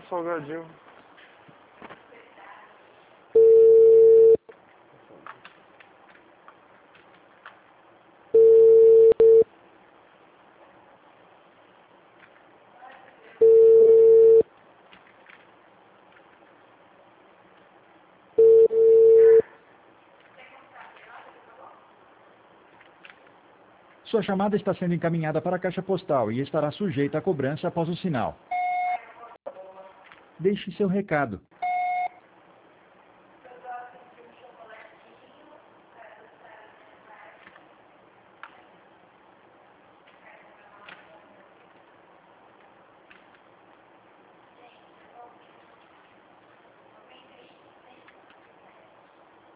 um salgadinho. Sua chamada está sendo encaminhada para a caixa postal e estará sujeita a cobrança após o sinal. Deixe seu recado.